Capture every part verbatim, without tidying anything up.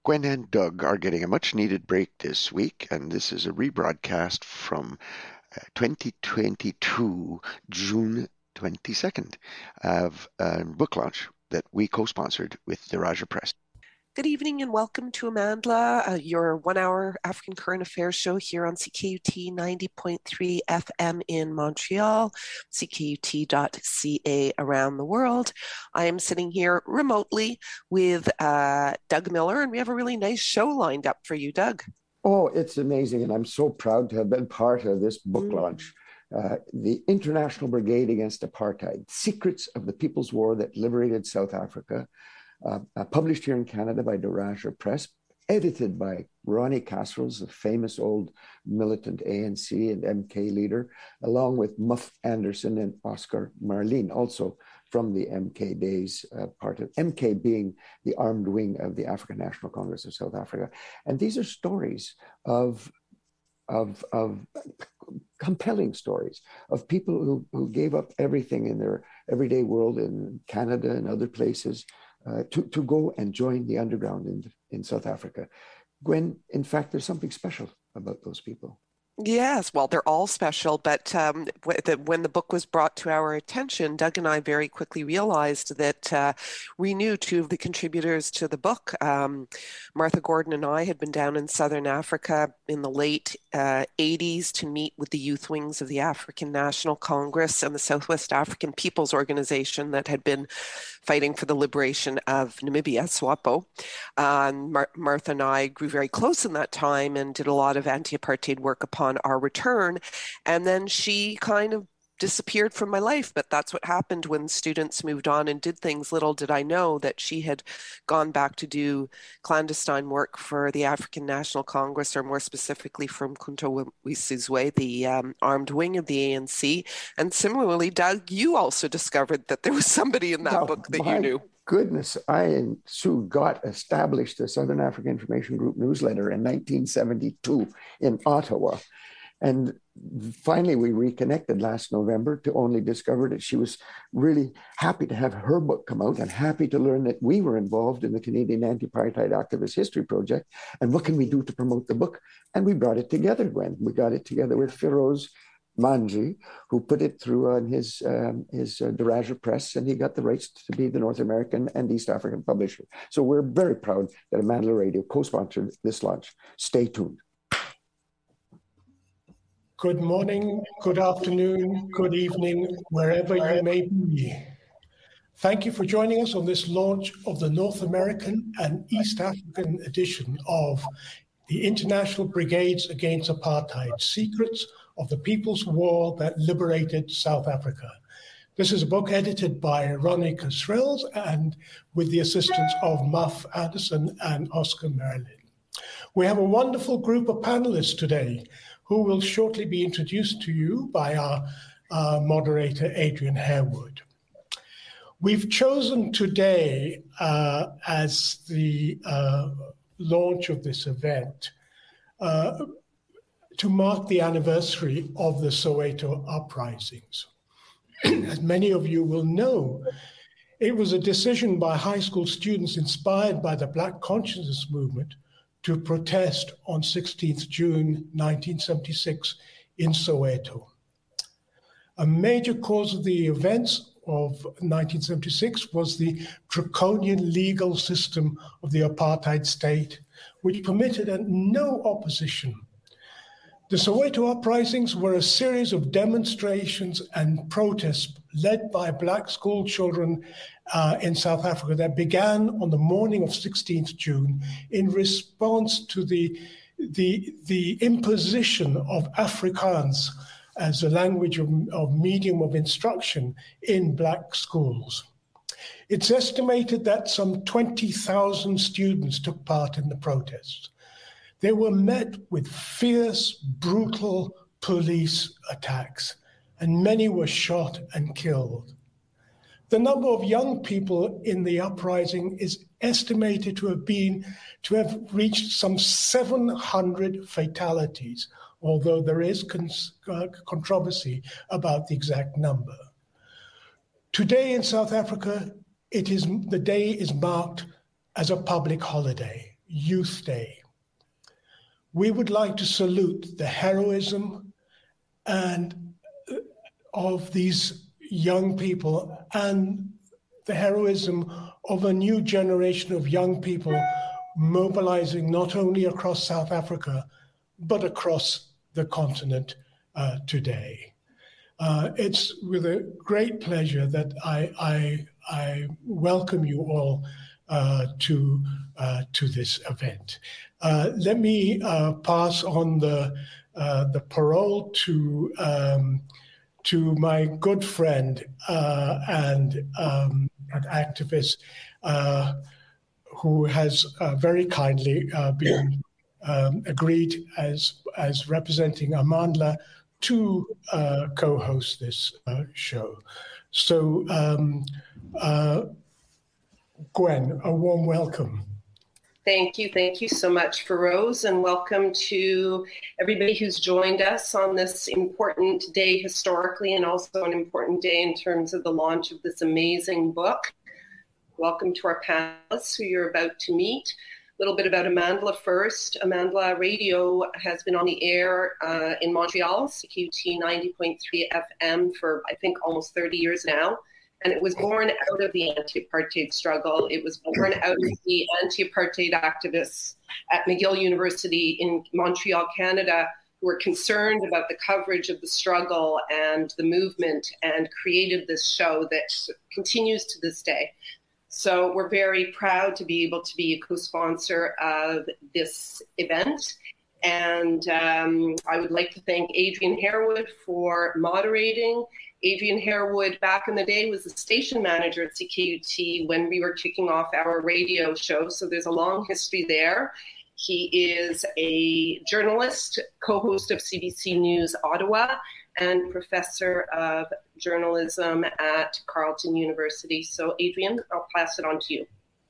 Gwen and Doug are getting a much-needed break this week, and this is a rebroadcast from uh, twenty twenty-two, June twenty-second, of a book launch that we co-sponsored with the Raja Press. Good evening and welcome to Amandla, uh, your one-hour African current affairs show here on C K U T ninety point three F M in Montreal, C K U T dot C A around the world. I am sitting here remotely with uh, Doug Miller, and we have a really nice show lined up for you, Doug. Oh, it's amazing, and I'm so proud to have been part of this book mm. launch. Uh, the International Brigade Against Apartheid, Secrets of the People's War That Liberated South Africa, Uh, uh, published here in Canada by the Raja Press, edited by Ronnie Kasrils, the famous old militant A N C and M K leader, along with Muff Anderson and Oscar Marlene, also from the M K days, uh, part of M K being the armed wing of the African National Congress of South Africa. And these are stories of, of, of compelling stories of people who, who gave up everything in their everyday world in Canada and other places Uh, to, to go and join the underground in, in South Africa. Gwen, in fact, there's something special about those people. Yes, well, they're all special, but um, when the book was brought to our attention, Doug and I very quickly realized that uh, we knew two of the contributors to the book. Um, Martha Gordon and I had been down in Southern Africa in the late uh, eighties to meet with the youth wings of the African National Congress and the Southwest African People's Organization that had been fighting for the liberation of Namibia, SWAPO. Um, Mar- Martha and I grew very close in that time and did a lot of anti-apartheid work upon our return. And then she kind of disappeared from my life, but that's what happened when students moved on and did things. Little did I know that she had gone back to do clandestine work for the African National Congress, or more specifically from Khunta Weesizwe, the um, armed wing of the A N C. And similarly, Doug, you also discovered that there was somebody in that now, book that my you knew. Goodness, I and Sue Gott established the Southern African Information Group newsletter in nineteen seventy-two in Ottawa. And finally, we reconnected last November to only discover that she was really happy to have her book come out and happy to learn that we were involved in the Canadian Anti-Apartheid Activist History Project. And what can we do to promote the book? And we brought it together, Gwen. We got it together with Feroz Manji, who put it through on his, um, his uh, the Raja Press, and he got the rights to be the North American and East African publisher. So we're very proud that Amandla Radio co-sponsored this launch. Stay tuned. Good morning, good afternoon, good evening, wherever you may be. Thank you for joining us on this launch of the North American and East African edition of the International Brigades Against Apartheid, Secrets of the People's War That Liberated South Africa. This is a book edited by Ronnie Kasrils and with the assistance of Muff Anderson and Oscar Marlene. We have a wonderful group of panelists today who will shortly be introduced to you by our uh, moderator, Adrian Harewood. We've chosen today uh, as the uh, launch of this event uh, to mark the anniversary of the Soweto uprisings. As many of you will know, it was a decision by high school students inspired by the Black Consciousness Movement to protest on sixteenth June nineteen seventy-six in Soweto. A major cause of the events of nineteen seventy-six was the draconian legal system of the apartheid state, which permitted no opposition. The Soweto uprisings were a series of demonstrations and protests led by Black school children uh, in South Africa that began on the morning of sixteenth June in response to the, the, the imposition of Afrikaans as a language of, of medium of instruction in Black schools. It's estimated that some twenty thousand students took part in the protests. They were met with fierce, brutal police attacks, and many were shot and killed. The number of young people in the uprising is estimated to have been, to have reached some seven hundred fatalities, although there is con- uh, controversy about the exact number. Today in South Africa, it is the day is marked as a public holiday. Youth Day. We would like to salute the heroism and of these young people and the heroism of a new generation of young people mobilizing not only across South Africa, but across the continent uh, today. Uh, it's with a great pleasure that I, I, I welcome you all uh, to, uh, to this event. Uh, let me uh, pass on the, uh, the parole to, um, to my good friend uh, and, um, and activist uh, who has uh, very kindly uh, been um, agreed as, as representing Amandla to uh, co-host this uh, show. So, um, uh, Gwen, a warm welcome. Thank you. Thank you so much, Feroz, and welcome to everybody who's joined us on this important day historically, and also an important day in terms of the launch of this amazing book. Welcome to our panelists who you're about to meet. A little bit about Amandla first. Amandla Radio has been on the air uh, in Montreal, C Q T ninety point three F M for, I think, almost thirty years now. And it was born out of the anti-apartheid struggle. It was born out of the anti-apartheid activists at McGill University in Montreal, Canada, who were concerned about the coverage of the struggle and the movement, and created this show that continues to this day. So we're very proud to be able to be a co-sponsor of this event. And um, I would like to thank Adrian Harewood for moderating. Adrian Harewood, back in the day, was the station manager at C K U T when we were kicking off our radio show. So there's a long history there. He is a journalist, co-host of C B C News Ottawa, and professor of journalism at Carleton University. So Adrian, I'll pass it on to you.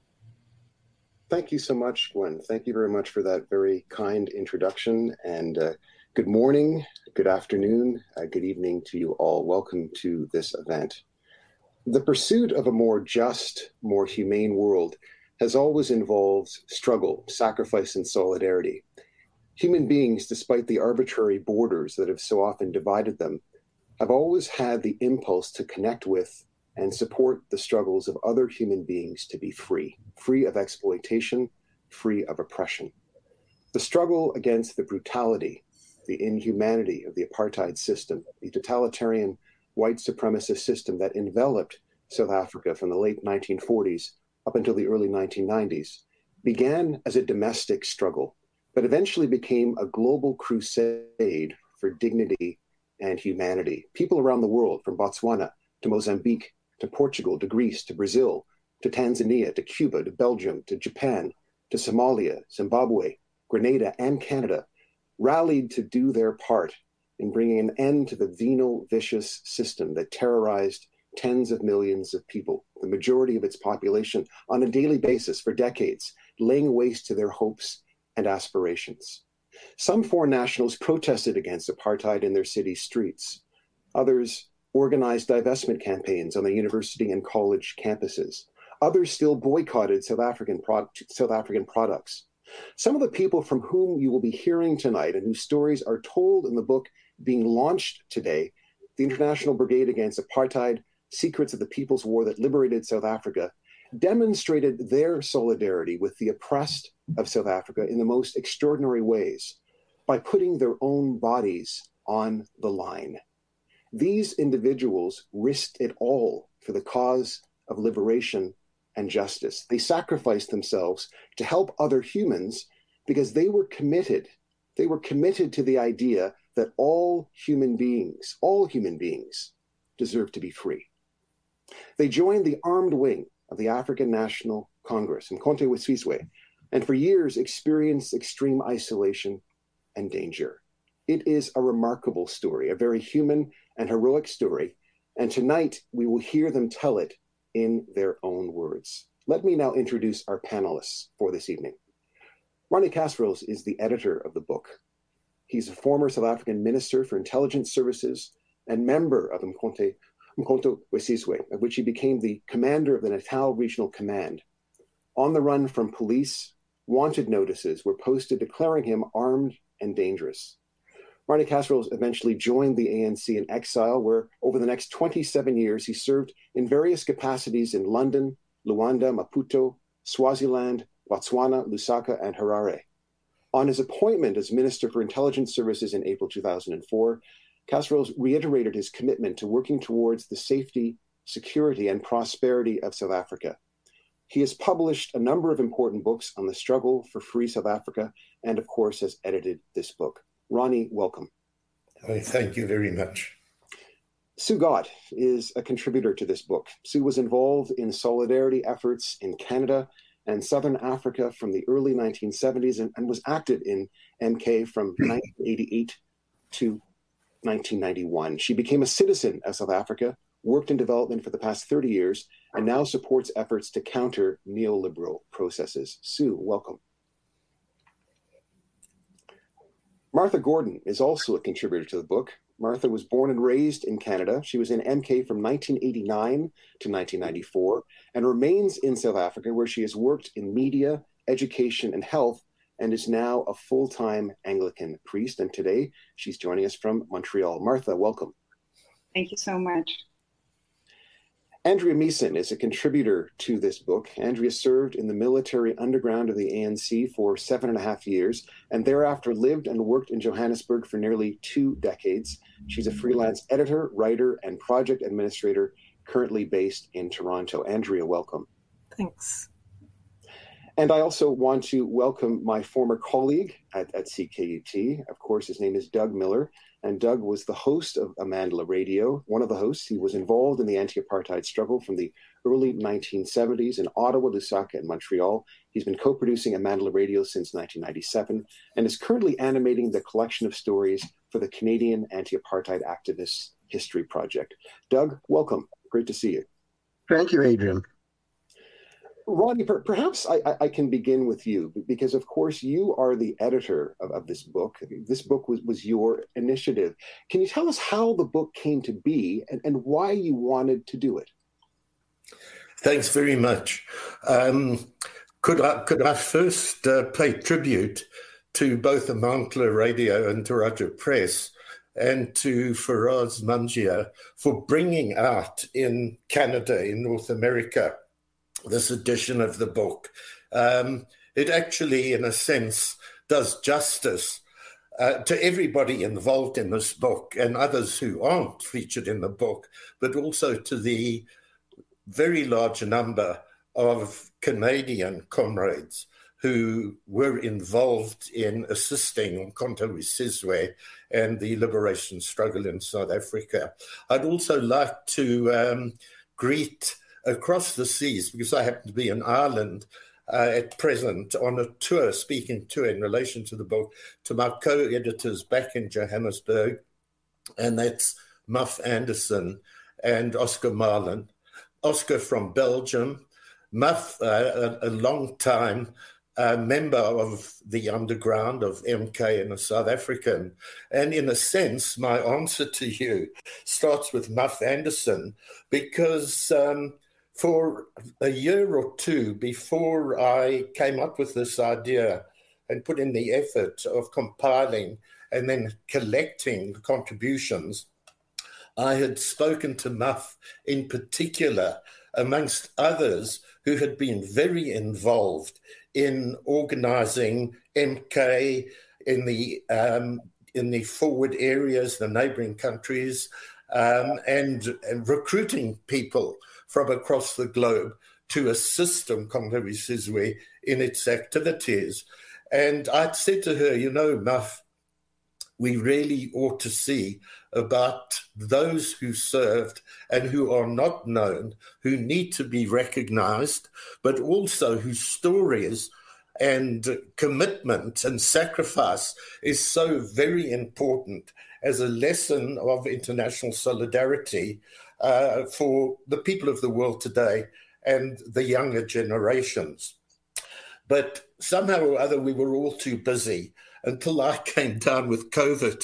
Thank you so much, Gwen. Thank you very much for that very kind introduction. And uh, good morning, good afternoon, uh, good evening to you all. Welcome to this event. The pursuit of a more just, more humane world has always involved struggle, sacrifice, and solidarity. Human beings, despite the arbitrary borders that have so often divided them, have always had the impulse to connect with and support the struggles of other human beings to be free, free of exploitation, free of oppression. The struggle against the brutality, the inhumanity of the apartheid system, the totalitarian white supremacist system that enveloped South Africa from the late nineteen forties up until the early nineteen nineties, began as a domestic struggle, but eventually became a global crusade for dignity and humanity. People around the world, from Botswana to Mozambique, to Portugal, to Greece, to Brazil, to Tanzania, to Cuba, to Belgium, to Japan, to Somalia, Zimbabwe, Grenada, and Canada, rallied to do their part in bringing an end to the venal, vicious system that terrorized tens of millions of people, the majority of its population, on a daily basis for decades, laying waste to their hopes and aspirations. Some foreign nationals protested against apartheid in their city streets. Others organized divestment campaigns on the university and college campuses. Others still boycotted South African, pro- South African products. Some of the people from whom you will be hearing tonight and whose stories are told in the book being launched today, The International Brigade Against Apartheid, Secrets of the People's War That Liberated South Africa, demonstrated their solidarity with the oppressed of South Africa in the most extraordinary ways by putting their own bodies on the line. These individuals risked it all for the cause of liberation and justice. They sacrificed themselves to help other humans because they were committed. They were committed to the idea that all human beings, all human beings deserve to be free. They joined the armed wing of the African National Congress, Mkhonto weSizwe, and for years experienced extreme isolation and danger. It is a remarkable story, a very human and heroic story, and tonight we will hear them tell it in their own words. Let me now introduce our panelists for this evening. Ronnie Kasrils is the editor of the book. He's a former South African Minister for Intelligence Services and member of Mkhonto, Mkhonto weSizwe, of which he became the commander of the Natal Regional Command. On the run from police wanted notices were posted declaring him armed and dangerous. Ronnie Kasrils eventually joined the A N C in exile, where over the next twenty-seven years he served in various capacities in London, Luanda, Maputo, Swaziland, Botswana, Lusaka, and Harare. On his appointment as Minister for Intelligence Services in April two thousand four, Kasrils reiterated his commitment to working towards the safety, security, and prosperity of South Africa. He has published a number of important books on the struggle for free South Africa, and of course has edited this book. Ronnie, welcome. Oh, thank you very much. Sue Gott is a contributor to this book. Sue was involved in solidarity efforts in Canada and Southern Africa from the early nineteen seventies and, and was active in M K from nineteen eighty-eight to nineteen ninety-one. She became a citizen of South Africa, worked in development for the past thirty years, and now supports efforts to counter neoliberal processes. Sue, welcome. Martha Gordon is also a contributor to the book. Martha was born and raised in Canada. She was in M K from nineteen eighty-nine to nineteen ninety-four and remains in South Africa, where she has worked in media, education, and health, and is now a full-time Anglican priest. And today she's joining us from Montreal. Martha, welcome. Thank you so much. Andrea Meeson is a contributor to this book. Andrea served in the military underground of the A N C for seven and a half years, and thereafter lived and worked in Johannesburg for nearly two decades. She's a freelance editor, writer, and project administrator, currently based in Toronto. Andrea, welcome. Thanks. And I also want to welcome my former colleague at, at C K U T. Of course, his name is Doug Miller. And Doug was the host of Amandla Radio, one of the hosts. He was involved in the anti-apartheid struggle from the early nineteen seventies in Ottawa, Lusaka, and Montreal. He's been co-producing Amandla Radio since nineteen ninety-seven and is currently animating the collection of stories for the Canadian Anti-Apartheid Activists History Project. Doug, welcome. Great to see you. Thank you, Adrian. Ronnie, per- perhaps I, I can begin with you, because, of course, you are the editor of, of this book. This book was, was your initiative. Can you tell us how the book came to be and, and why you wanted to do it? Thanks very much. Um, could I could I first uh, pay tribute to both Amandla Radio and Toronto Press and to Faraz Manjia for bringing out in Canada, in North America, this edition of the book. Um, it actually, in a sense, does justice uh, to everybody involved in this book and others who aren't featured in the book, but also to the very large number of Canadian comrades who were involved in assisting Umkhonto we Sizwe and the liberation struggle in South Africa. I'd also like to um, greet across the seas, because I happen to be in Ireland uh, at present on a tour, speaking tour in relation to the book, to my co-editors back in Johannesburg, and that's Muff Anderson and Oscar Marlin. Oscar from Belgium, Muff, uh, a, a long time uh, member of the underground of M K and a South African. And in a sense, my answer to you starts with Muff Anderson, because um, for a year or two before I came up with this idea and put in the effort of compiling and then collecting the contributions, I had spoken to Muff in particular, amongst others who had been very involved in organising M K in the um, in the forward areas, the neighbouring countries, um, and, and recruiting people from across the globe to assist Umkhonto we Sizwe in its activities. And I'd said to her, you know, Muff, we really ought to see about those who served and who are not known, who need to be recognized, but also whose stories and commitment and sacrifice is so very important as a lesson of international solidarity uh, for the people of the world today and the younger generations. But somehow or other, we were all too busy until I came down with COVID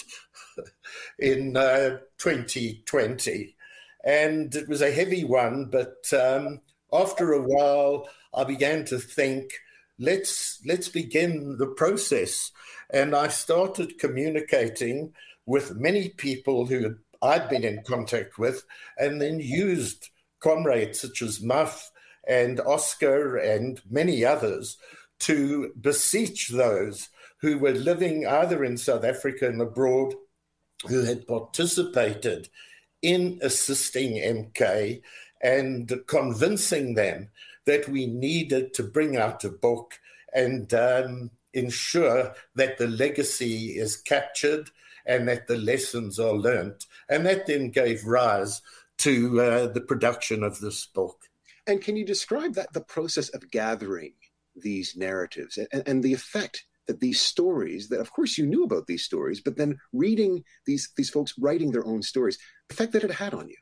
in uh, twenty twenty. And it was a heavy one, but um, after a while, I began to think let's let's begin the process. And I started communicating with many people who I'd been in contact with, and then used comrades such as Muff and Oscar and many others to beseech those who were living either in South Africa and abroad who had participated in assisting M K and convincing them that we needed to bring out a book and um, ensure that the legacy is captured and that the lessons are learnt. And that then gave rise to uh, the production of this book. And can you describe that, the process of gathering these narratives and, and the effect that these stories, that of course you knew about these stories, but then reading these, these folks writing their own stories, the effect that it had on you?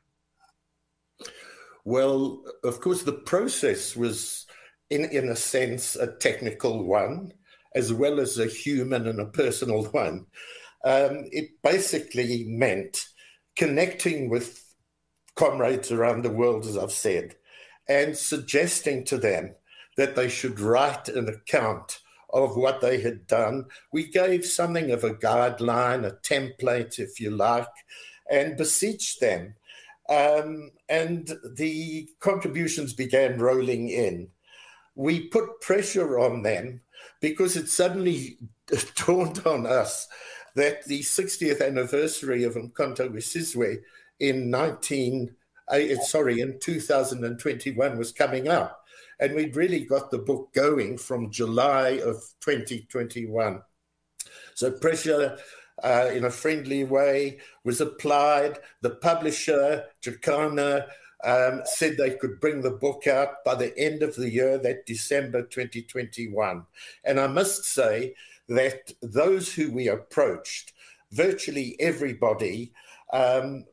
Well, of course, the process was, in, in a sense, a technical one, as well as a human and a personal one. Um, it basically meant connecting with comrades around the world, as I've said, and suggesting to them that they should write an account of what they had done. We gave something of a guideline, a template, if you like, and beseeched them. Um, and the contributions began rolling in. We put pressure on them because it suddenly dawned on us that the sixtieth anniversary of Umkhonto we Sizwe in nineteen, uh, sorry, in two thousand twenty-one was coming up, and we'd really got the book going from July of twenty twenty-one. So pressure, uh, in a friendly way, was applied. The publisher, Jacana, um, said they could bring the book out by the end of the year, that December twenty twenty-one. And I must say that those who we approached, virtually everybody, um,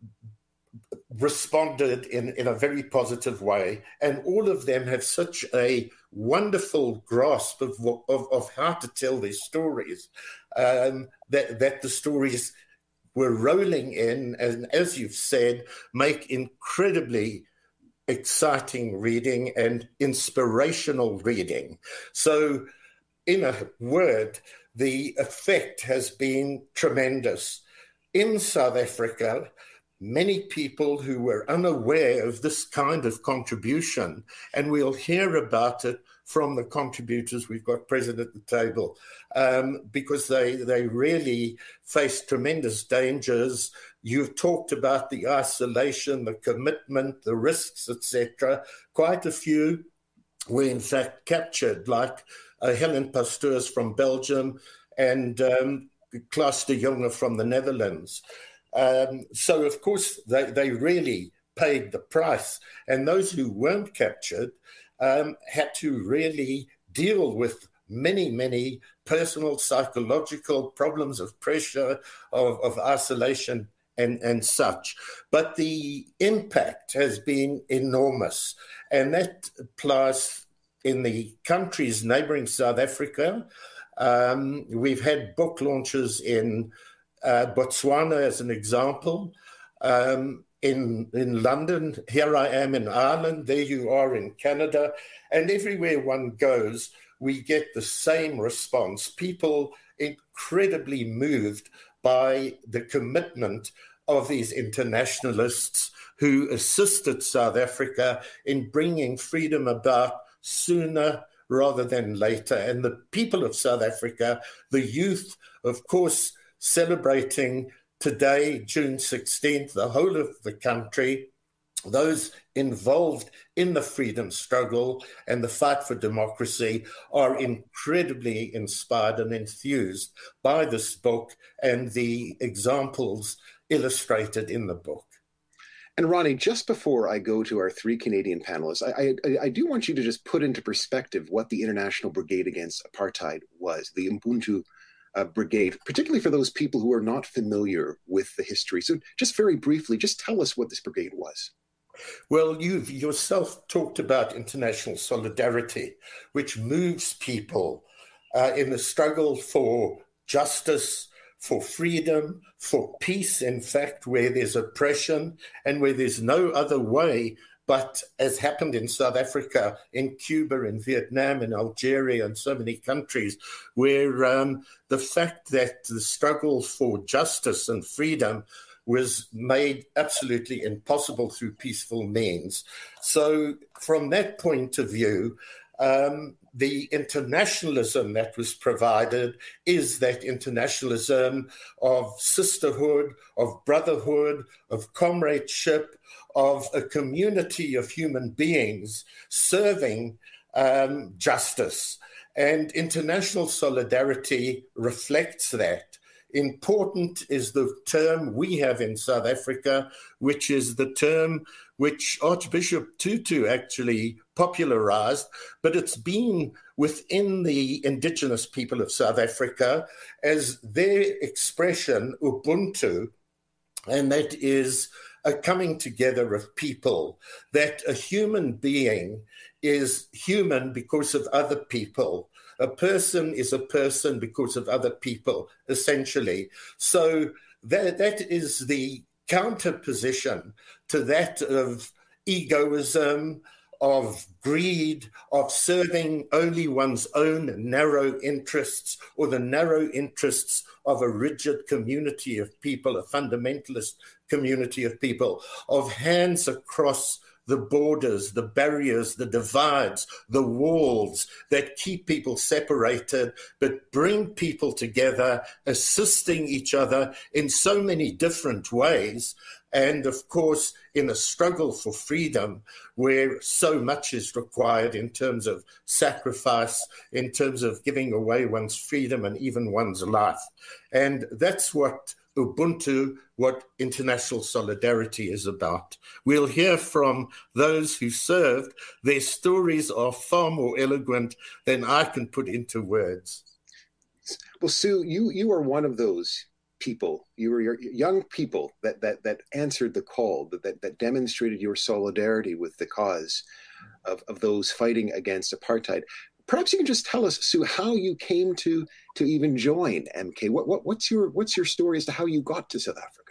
responded in, in a very positive way. And all of them have such a wonderful grasp of, of, of how to tell their stories, um, that, that the stories were rolling in, and as you've said, make incredibly exciting reading and inspirational reading. So, in a word, the effect has been tremendous. In South Africa, many people who were unaware of this kind of contribution, and we'll hear about it from the contributors we've got present at the table, um, because they, they really face tremendous dangers. You've talked about the isolation, the commitment, the risks, et cetera. Quite a few were in fact captured, like uh, Helen Pasteurs from Belgium and um, Klaas de Jonge from the Netherlands. Um, so, of course, they, they really paid the price. And those who weren't captured um, had to really deal with many, many personal, psychological problems of pressure, of, of isolation, and, and such. But the impact has been enormous. And that applies in the countries neighboring South Africa. Um, we've had book launches in Uh, Botswana, as an example, um, in in London. Here I am in Ireland, there you are in Canada, and everywhere one goes, we get the same response. People incredibly moved by the commitment of these internationalists who assisted South Africa in bringing freedom about sooner rather than later. And the people of South Africa, the youth, of course, celebrating today, June sixteenth, the whole of the country, those involved in the freedom struggle and the fight for democracy are incredibly inspired and enthused by this book and the examples illustrated in the book. And Ronnie, just before I go to our three Canadian panelists, I, I, I do want you to just put into perspective what the International Brigade Against Apartheid was, the Ubuntu Uh, brigade, particularly for those people who are not familiar with the history. So just very briefly, just tell us what this brigade was. Well, you've yourself talked about international solidarity, which moves people uh, in the struggle for justice, for freedom, for peace, in fact, where there's oppression and where there's no other way but as happened in South Africa, in Cuba, in Vietnam, in Algeria, and so many countries, where um, the fact that the struggle for justice and freedom was made absolutely impossible through peaceful means. So from that point of view, um, the internationalism that was provided is that internationalism of sisterhood, of brotherhood, of comradeship, of a community of human beings serving um, justice. And international solidarity reflects that. Important is the term we have in South Africa, which is the term which Archbishop Tutu actually popularized, but it's been within the indigenous people of South Africa as their expression, Ubuntu, and that is a coming together of people, that a human being is human because of other people. A person is a person because of other people, essentially. So that, that is the counterposition to that of egoism, of greed, of serving only one's own narrow interests or the narrow interests of a rigid community of people, a fundamentalist community of people, of hands across the borders, the barriers, the divides, the walls that keep people separated, but bring people together, assisting each other in so many different ways. And of course, in a struggle for freedom, where so much is required in terms of sacrifice, in terms of giving away one's freedom and even one's life. And that's what Ubuntu, what international solidarity is about. We'll hear from those who served. Their stories are far more eloquent than I can put into words. Well, Sue, you you are one of those people. You were your young people that that that answered the call, that that, that demonstrated your solidarity with the cause of, of those fighting against apartheid. Perhaps you can just tell us, Sue, how you came to to even join M K. What what what's your what's your story as to how you got to South Africa?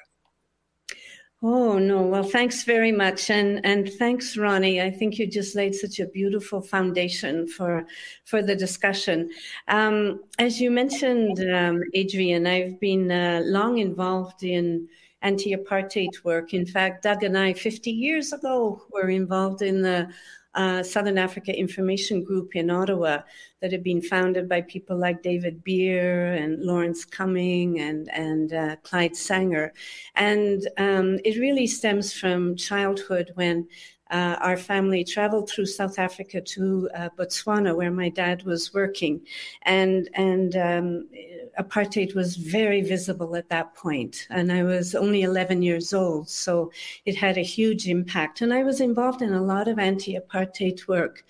Oh no, well, thanks very much, and and thanks, Ronnie. I think you just laid such a beautiful foundation for for the discussion. Um, as you mentioned, um, Adrian, I've been uh, long involved in anti-apartheid work. In fact, Doug and I, fifty years ago, were involved in the Uh, Southern Africa Information Group in Ottawa that had been founded by people like David Beer and Lawrence Cumming and, and uh, Clyde Sanger. And um, it really stems from childhood when uh, our family traveled through South Africa to uh, Botswana, where my dad was working. And, and um, apartheid was very visible at that point. And I was only eleven years old, so it had a huge impact. And I was involved in a lot of anti-apartheid work,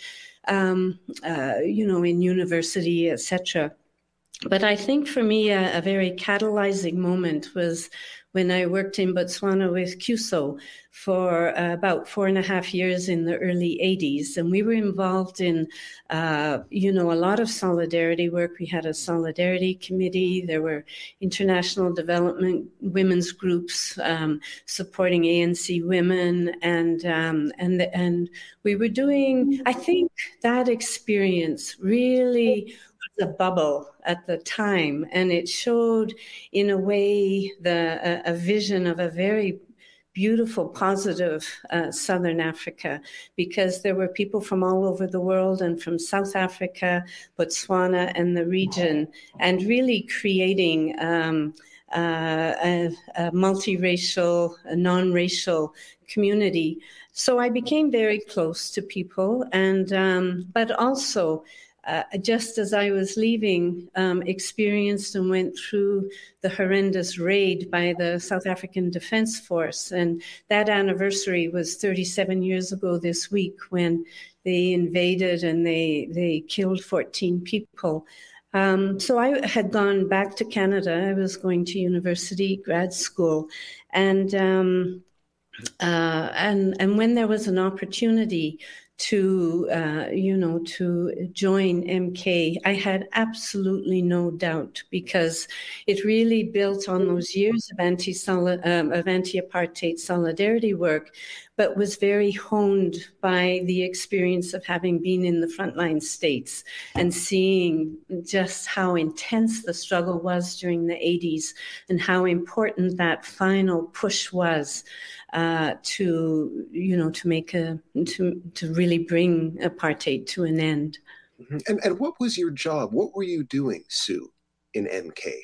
um, uh, you know, in university, et cetera. But I think for me, a, a very catalyzing moment was when I worked in Botswana with CUSO for uh, about four and a half years in the early eighties. And we were involved in, uh, you know, a lot of solidarity work. We had a solidarity committee. There were international development women's groups um, supporting A N C women. And, um, and, and we were doing, I think that experience really a bubble at the time, and it showed in a way the a, a vision of a very beautiful, positive uh, Southern Africa, because there were people from all over the world and from South Africa, Botswana, and the region, and really creating um, uh, a, a multiracial, a non-racial community. So I became very close to people, and um, but also. Uh, just as I was leaving, um, experienced and went through the horrendous raid by the South African Defence Force. And that anniversary was thirty-seven years ago this week, when they invaded and they, they killed fourteen people. Um, so I had gone back to Canada. I was going to university, grad school. And, um, uh, and, and when there was an opportunity to, uh, you know, to join M K, I had absolutely no doubt, because it really built on those years of anti um, of anti-apartheid solidarity work. but was very honed by the experience of having been in the frontline states and seeing just how intense the struggle was during the eighties and how important that final push was uh, to, you know, to make a, to, to really bring apartheid to an end. Mm-hmm. And, and what was your job? What were you doing, Sue, in M K?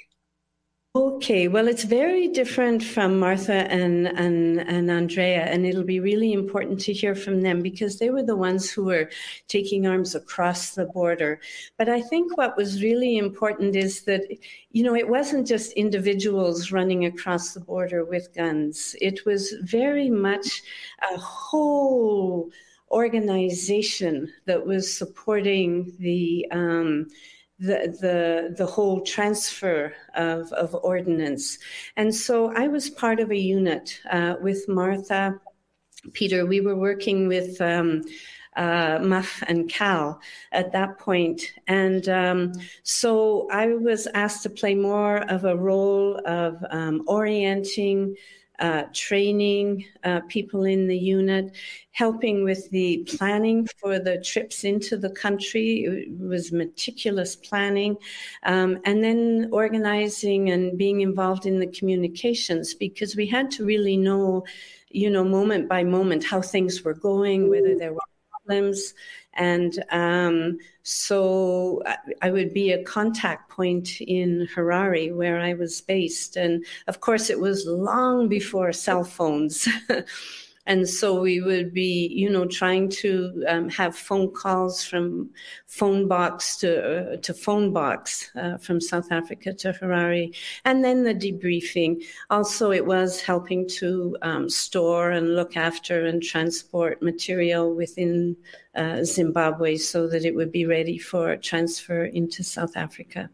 Okay, well, it's very different from Martha and, and, and Andrea, and it'll be really important to hear from them because they were the ones who were taking arms across the border. But I think what was really important is that, you know, it wasn't just individuals running across the border with guns. It was very much a whole organization that was supporting the um, the the the whole transfer of, of ordnance. And so I was part of a unit uh, with Martha, Peter. We were working with um, uh, Muff and Cal at that point. And um, so I was asked to play more of a role of um, orienting, Uh, training uh, people in the unit, helping with the planning for the trips into the country. It was meticulous planning, um, and then organizing and being involved in the communications because we had to really know, you know, moment by moment how things were going, whether there were problems. And um, so I, I would be a contact point in Harare where I was based. And of course, it was long before cell phones. And so we would be, you know, trying to um, have phone calls from phone box to uh, to phone box uh, from South Africa to Harare, and then the debriefing. Also, it was helping to um, store and look after and transport material within uh, Zimbabwe so that it would be ready for transfer into South Africa.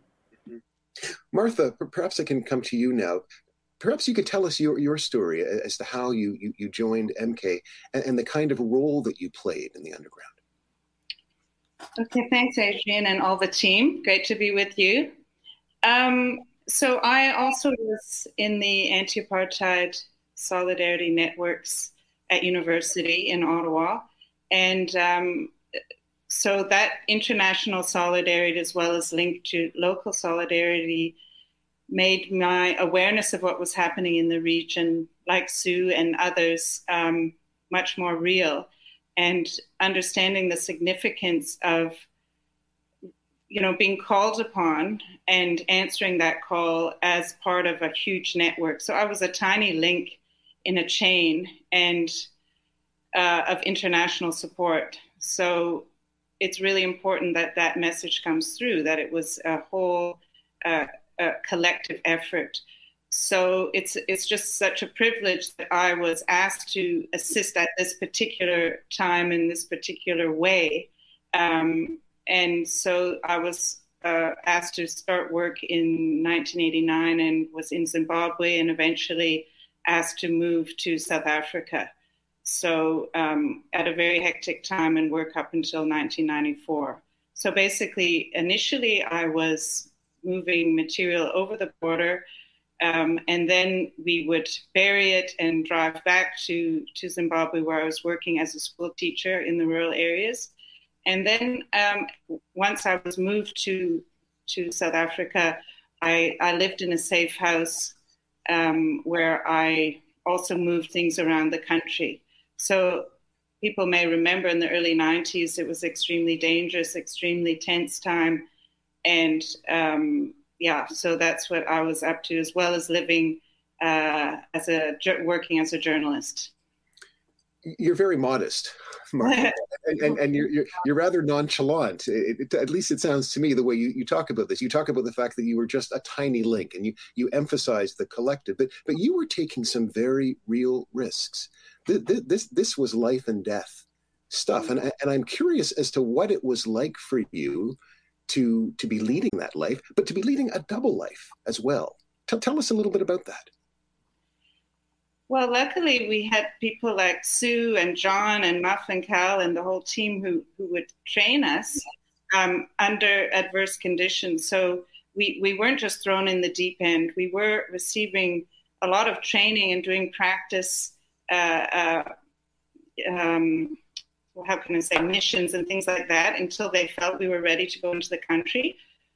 Martha, perhaps I can come to you now. Perhaps you could tell us your, your story as to how you, you, you joined M K and, and the kind of role that you played in the underground. Okay, thanks, Adrian, and all the team. Great to be with you. Um, so I also was in the anti-apartheid solidarity networks at university in Ottawa. And um, so that international solidarity as well as linked to local solidarity made my awareness of what was happening in the region, like Sue and others, um, much more real. And understanding the significance of, you know, being called upon and answering that call as part of a huge network. So I was a tiny link in a chain and uh, of international support. So it's really important that that message comes through, that it was a whole uh, a collective effort. So it's it's just such a privilege that I was asked to assist at this particular time in this particular way. Um, and so I was uh, asked to start work in nineteen eighty-nine and was in Zimbabwe and eventually asked to move to South Africa. So um, at a very hectic time and work up until nineteen ninety-four. So basically, initially I was moving material over the border, um, and then we would bury it and drive back to, to Zimbabwe, where I was working as a school teacher in the rural areas. And then um, once I was moved to to South Africa, I, I lived in a safe house um, where I also moved things around the country. So people may remember in the early nineties, it was extremely dangerous, extremely tense time. And um, yeah, so that's what I was up to, as well as living uh, as a working as a journalist. You're very modest, Martha, and, and, and you're, you're you're rather nonchalant. It, it, at least it sounds to me the way you, you talk about this. You talk about the fact that you were just a tiny link, and you you emphasize the collective. But but you were taking some very real risks. This this, this was life and death stuff, and and I'm curious as to what it was like for you to to be leading that life, but to be leading a double life as well. Tell, tell us a little bit about that. Well, luckily we had people like Sue and John and Muff and Cal and the whole team who, who would train us um, under adverse conditions. So we, we weren't just thrown in the deep end. We were receiving a lot of training and doing practice uh, uh, um, how can I say, missions and things like that until they felt we were ready to go into the country.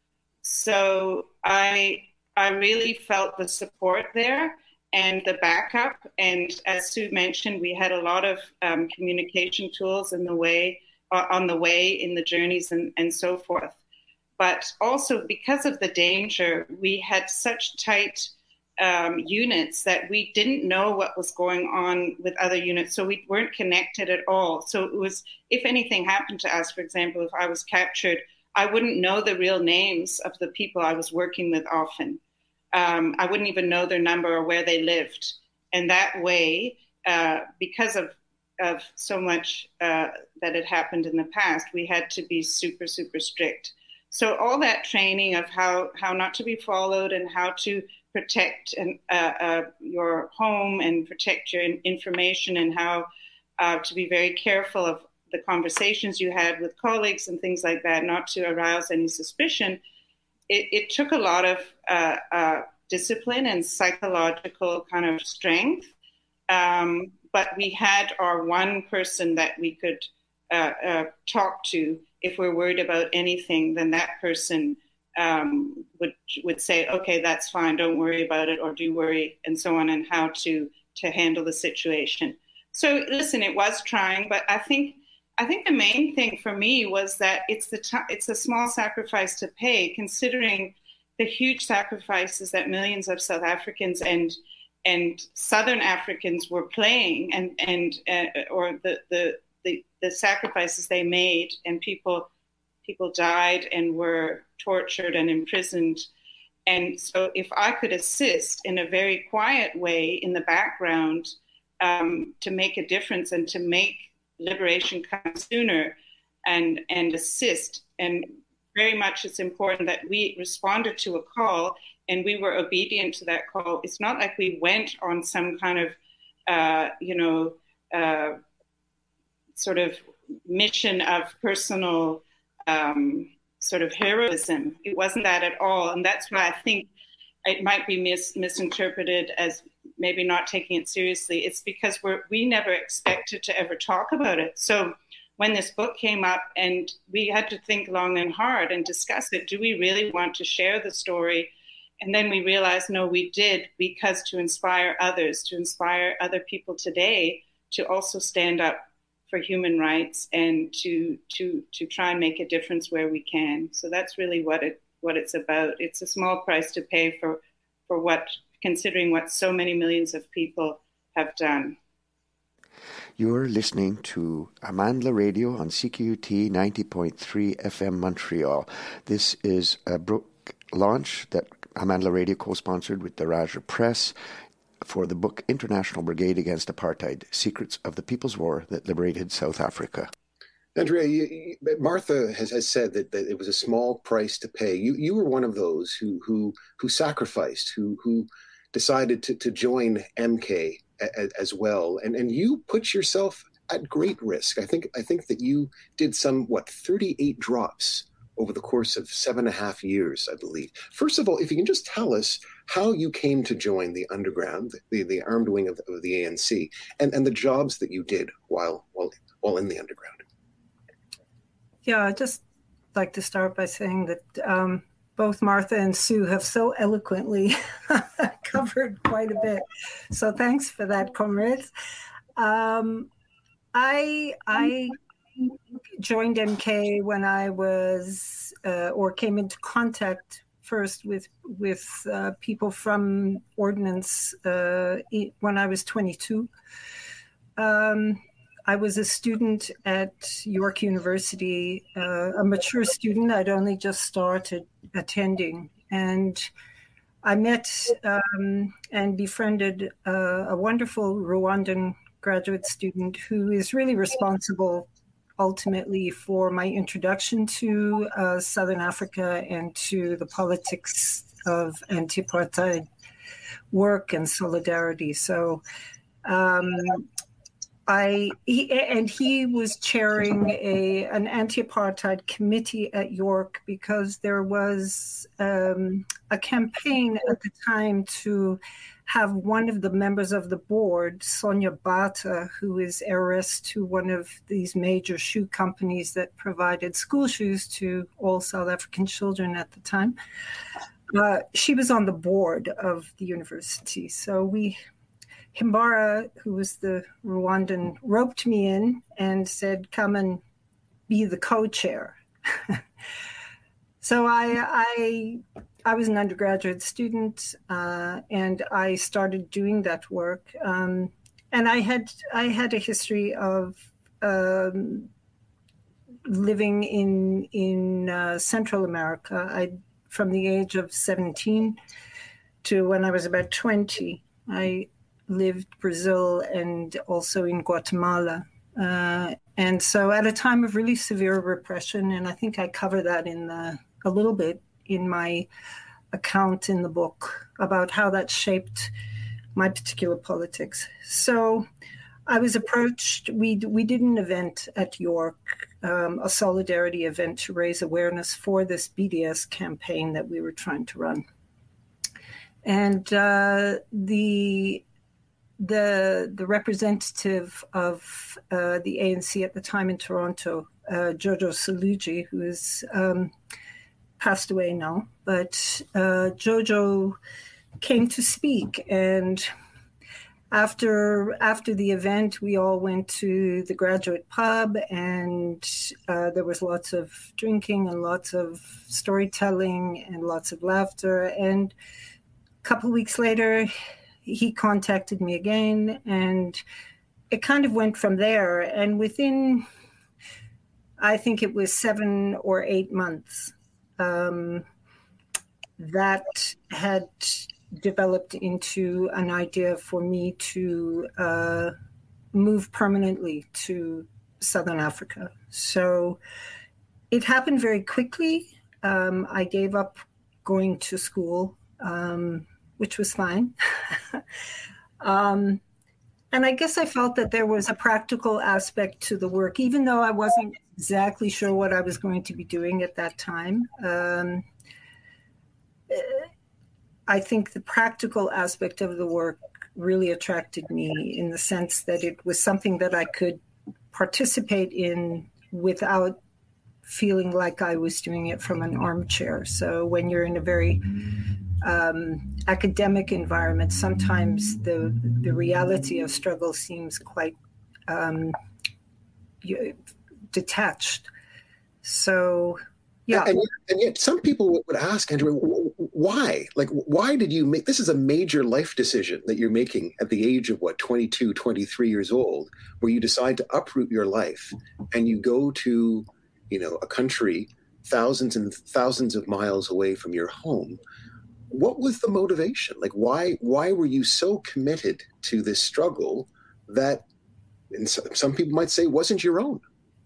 So I I really felt the support there and the backup. And as Sue mentioned, we had a lot of um, communication tools in the way uh, on the way in the journeys and, and so forth. But also because of the danger, we had such tight um, units that we didn't know what was going on with other units. So we weren't connected at all. So it was, if anything happened to us, for example, if I was captured, I wouldn't know the real names of the people I was working with often. Um, I wouldn't even know their number or where they lived. And that way, uh, because of, of so much uh, that had happened in the past, we had to be super, super strict. So all that training of how, how not to be followed and how to protect and, uh, uh, your home and protect your information and how uh, to be very careful of the conversations you had with colleagues and things like that, not to arouse any suspicion. It, it took a lot of uh, uh, discipline and psychological kind of strength. Um, but we had our one person that we could uh, uh, talk to. If we're worried about anything, then that person um, would would say, okay, that's fine, don't worry about it, or do worry, and so on, and how to to handle the situation. So listen, it was trying, but I think I think the main thing for me was that it's the t- it's a small sacrifice to pay, considering the huge sacrifices that millions of South Africans and and Southern Africans were playing, and and uh, or the, the the the sacrifices they made, and people people died and were tortured and imprisoned. And so, if I could assist in a very quiet way in the background um, to make a difference and to make liberation come sooner and and assist, and very much it's important that we responded to a call and we were obedient to that call. It's not like we went on some kind of uh, you know uh, sort of mission of personal um, sort of heroism. It wasn't that at all, and that's why I think it might be mis- misinterpreted as maybe not taking it seriously. It's because we're, we never expected to ever talk about it. So when this book came up and we had to think long and hard and discuss it, do we really want to share the story? And then we realized, no, we did, because to inspire others, to inspire other people today to also stand up for human rights and to to to try and make a difference where we can. So that's really what it what it's about. It's a small price to pay for for what, considering what so many millions of people have done. You're listening to Amandla Radio on C Q U T ninety point three F M Montreal. This is a book launch that Amandla Radio co-sponsored with the Raja Press for the book International Brigade Against Apartheid, Secrets of the People's War that Liberated South Africa. Andrea, you, you, Martha has, has said that, that it was a small price to pay. You you were one of those who who who sacrificed, who who decided to, to join M K a, a, as well, and and you put yourself at great risk. I think I think that you did some what thirty-eight drops over the course of seven and a half years, I believe. First of all, if you can just tell us how you came to join the underground, the, the armed wing of, of the A N C, and, and the jobs that you did while while while in the underground. Yeah, I'd just like to start by saying that um, both Martha and Sue have so eloquently covered quite a bit. So thanks for that, comrades. Um, I I joined M K when I was, uh, or came into contact first with with uh, people from Ordnance uh, when I was twenty-two. Um, I was a student at York University, uh, a mature student. I'd only just started attending, and I met um, and befriended uh, a wonderful Rwandan graduate student who is really responsible ultimately for my introduction to uh, Southern Africa and to the politics of anti-apartheid work and solidarity. So um, I he, and he was chairing a an anti-apartheid committee at York because there was um, a campaign at the time to have one of the members of the board, Sonia Bata, who is heiress to one of these major shoe companies that provided school shoes to all South African children at the time. Uh, she was on the board of the university, so we. Himbara, who was the Rwandan, roped me in and said, come and be the co-chair. So I, I, I was an undergraduate student uh, and I started doing that work. Um, and I had, I had a history of um, living in, in uh, Central America. I, from the age of seventeen to when I was about twenty, I lived Brazil and also in Guatemala. Uh, and so at a time of really severe repression, and I think I cover that in the, a little bit in my account in the book about how that shaped my particular politics. So I was approached, we, we did an event at York, um, a solidarity event to raise awareness for this B D S campaign that we were trying to run. And uh, the The the representative of uh, the A N C at the time in Toronto, uh, Jojo Saluji, who is um, passed away now, but uh, Jojo came to speak, and after after the event, we all went to the graduate pub, and uh, there was lots of drinking and lots of storytelling and lots of laughter. And a couple of weeks later, he contacted me again, and it kind of went from there. And within, I think it was seven or eight months, um, that had developed into an idea for me to uh, move permanently to Southern Africa. So it happened very quickly. Um, I gave up going to school, um, which was fine. um, and I guess I felt that there was a practical aspect to the work, even though I wasn't exactly sure what I was going to be doing at that time. Um, I think the practical aspect of the work really attracted me in the sense that it was something that I could participate in without feeling like I was doing it from an armchair. So when you're in a very um, academic environment, sometimes the the reality of struggle seems quite um, detached. So, yeah. And, and yet some people would ask, Andrew, why? Like, why did you make, this is a major life decision that you're making at the age of what, twenty-two, twenty-three years old, where you decide to uproot your life and you go to, you know, a country thousands and thousands of miles away from your home. What was the motivation? Like, why, why were you so committed to this struggle that, and some people might say, wasn't your own?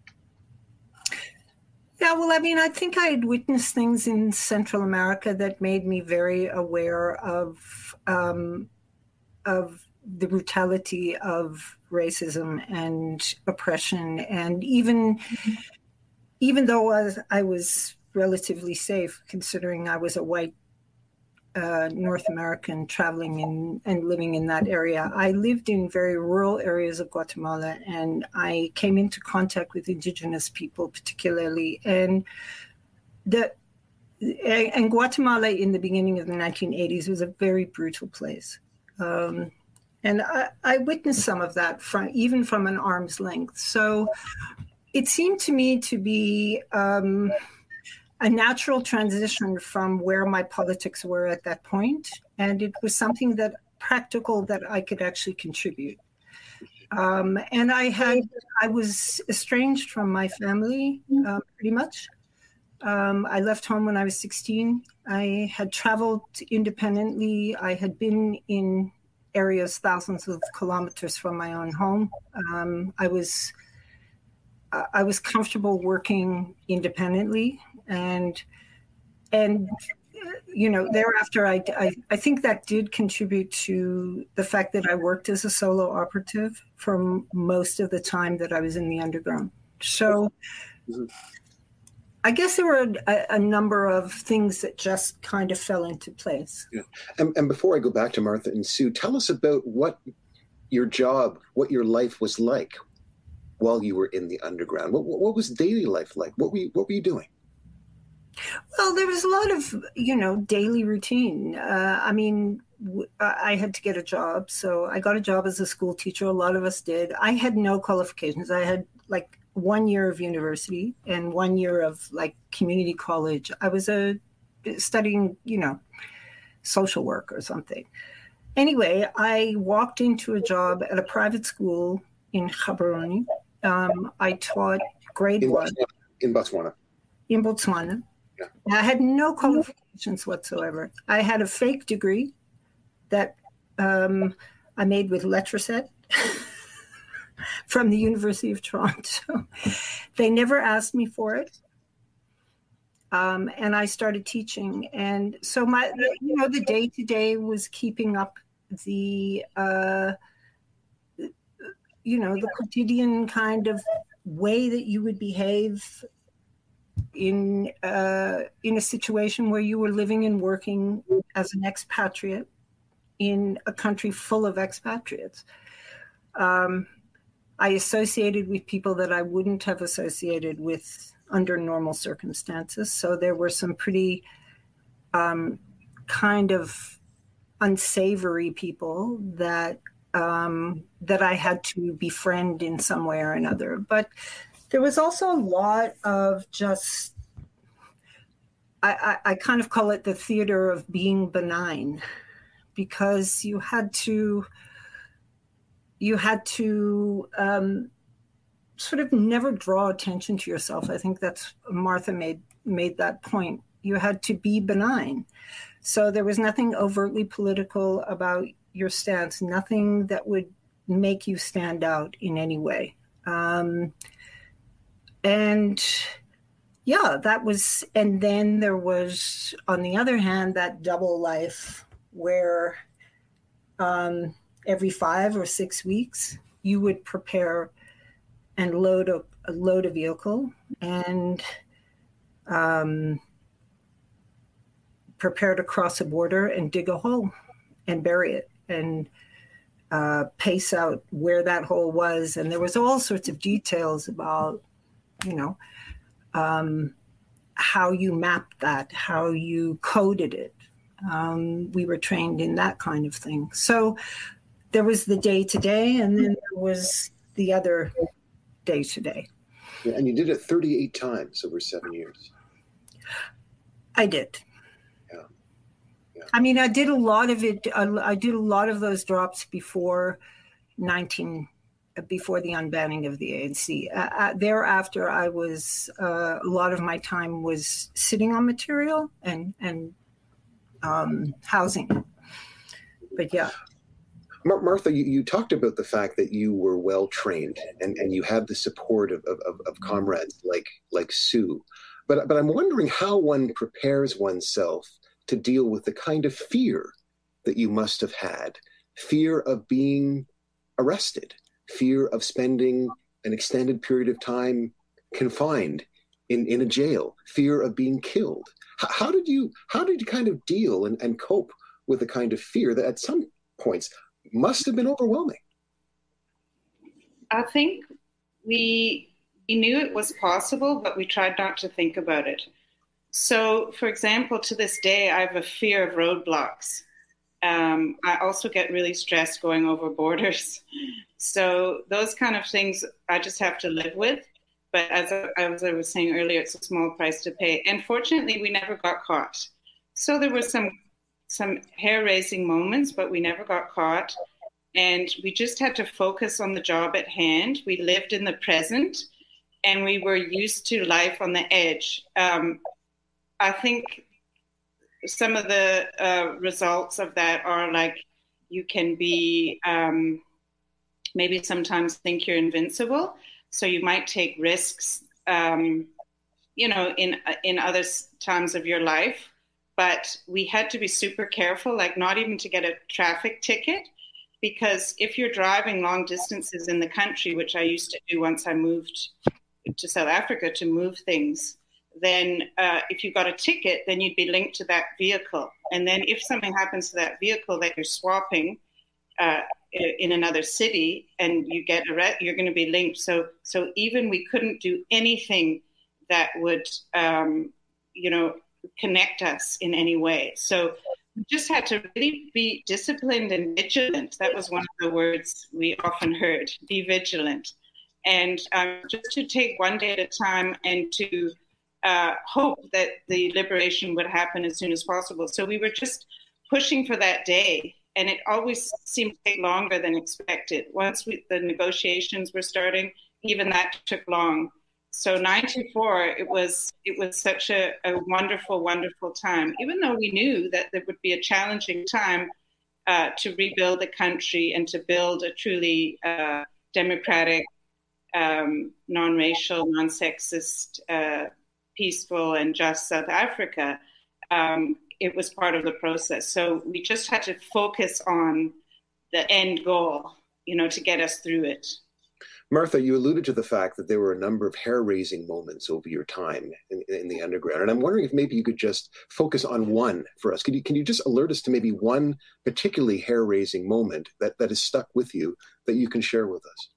Yeah, well, I mean, I think I had witnessed things in Central America that made me very aware of um, of the brutality of racism and oppression. And even mm-hmm. even though I was, I was relatively safe, considering I was a white uh, North American traveling in and living in that area, I lived in very rural areas of Guatemala, and I came into contact with indigenous people particularly. And the and Guatemala in the beginning of the nineteen eighties was a very brutal place. Um, and I, I witnessed some of that from even from an arm's length. So it seemed to me to be um, a natural transition from where my politics were at that point. And it was something that practical that I could actually contribute. Um, and I had, I was estranged from my family uh, pretty much. Um, I left home when I was sixteen. I had traveled independently. I had been in areas thousands of kilometers from my own home. Um, I was I was comfortable working independently, and and you know, thereafter, I, I, I think that did contribute to the fact that I worked as a solo operative for most of the time that I was in the underground. So mm-hmm. I guess there were a, a number of things that just kind of fell into place. Yeah. And, and before I go back to Martha and Sue, tell us about what your job, what your life was like while you were in the underground. What, what was daily life like? What were you, what were you doing? Well, there was a lot of, you know, daily routine. Uh, I mean, w- I had to get a job. So I got a job as a school teacher. A lot of us did. I had no qualifications. I had like one year of university and one year of like community college. I was a studying, you know, social work or something. Anyway, I walked into a job at a private school in Gaborone. Um, I taught grade in one. Botswana. In Botswana. In Botswana. Yeah. I had no qualifications whatsoever. I had a fake degree that um, I made with Letraset from the University of Toronto. They never asked me for it. Um, and I started teaching. And so my, you know, the day to day was keeping up the, uh, you know, the quotidian kind of way that you would behave in uh, in a situation where you were living and working as an expatriate in a country full of expatriates. Um, I associated with people that I wouldn't have associated with under normal circumstances. So there were some pretty um, kind of unsavory people that um, that I had to befriend in some way or another. But there was also a lot of just, I, I, I kind of call it the theater of being benign, because you had to, you had to um, sort of never draw attention to yourself. I think that's, Martha made, made that point. You had to be benign. So there was nothing overtly political about your stance, nothing that would make you stand out in any way. Um, And yeah, that was, and then there was, on the other hand, that double life where um, every five or six weeks you would prepare and load a, load a vehicle and um, prepare to cross a border and dig a hole and bury it and uh, pace out where that hole was. And there was all sorts of details about, you know, um, how you mapped that, how you coded it. Um, we were trained in that kind of thing. So there was the day-to-day, and then there was the other day-to-day. Yeah, and you did it thirty-eight times over seven years. I did. Yeah. Yeah. I mean, I did a lot of it. I did a lot of those drops before nineteen before the unbanning of the A N C. Uh, thereafter, I was, uh, a lot of my time was sitting on material and, and um, housing. But yeah. Mar- Martha, you, you talked about the fact that you were well-trained and, and you had the support of, of, of comrades like, like Sue. But, but I'm wondering how one prepares oneself to deal with the kind of fear that you must have had, fear of being arrested, fear of spending an extended period of time confined in, in a jail, fear of being killed. H- how did you how did you kind of deal and, and cope with the kind of fear that at some points must have been overwhelming? I think we we knew it was possible, but we tried not to think about it. So, for example, to this day, I have a fear of roadblocks. Um, I also get really stressed going over borders. So those kind of things I just have to live with. But as I, as I was saying earlier, it's a small price to pay. And fortunately, we never got caught. So there were some some hair-raising moments, but we never got caught. And we just had to focus on the job at hand. We lived in the present, and we were used to life on the edge. Um, I think some of the uh, results of that are like you can be um, maybe sometimes think you're invincible. So you might take risks, um, you know, in in other times of your life. but we had to be super careful, like not even to get a traffic ticket, because if you're driving long distances in the country, which I used to do once I moved to South Africa to move things, then uh, if you got a ticket, then you'd be linked to that vehicle. And then if something happens to that vehicle that you're swapping uh, in another city and you get arrested, you're going to be linked. So, so even we couldn't do anything that would, um, you know, connect us in any way. So we just had to really be disciplined and vigilant. That was one of the words we often heard, be vigilant. And um, just to take one day at a time and to uh, hope that the liberation would happen as soon as possible. So we were just pushing for that day, and it always seemed to take longer than expected. Once we, the negotiations were starting, even that took long. So ninety-four, it was it was such a, a wonderful, wonderful time, even though we knew that there would be a challenging time uh, to rebuild the country and to build a truly uh, democratic, um, non-racial, non-sexist, uh, peaceful and just South Africa. Um, it was part of the process. So we just had to focus on the end goal, you know, to get us through it. Martha, you alluded to the fact that there were a number of hair-raising moments over your time in, in the underground. And I'm wondering if maybe you could just focus on one for us. Can you, can you just alert us to maybe one particularly hair-raising moment that, that has stuck with you that you can share with us?